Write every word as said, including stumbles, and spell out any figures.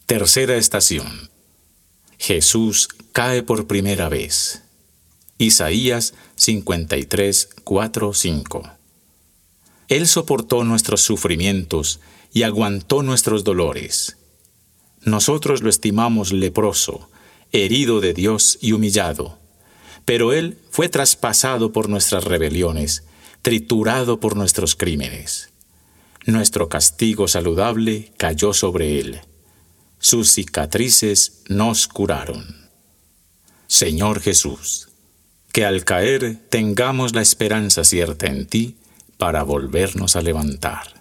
Tercera estación. Jesús cae por primera vez. Isaías cincuenta y tres, cuatro, cinco. Él soportó nuestros sufrimientos y aguantó nuestros dolores. Nosotros lo estimamos leproso, herido de Dios y humillado. Pero Él fue traspasado por nuestras rebeliones, triturado por nuestros crímenes. Nuestro castigo saludable cayó sobre Él. Sus cicatrices nos curaron. Señor Jesús, que al caer tengamos la esperanza cierta en ti para volvernos a levantar.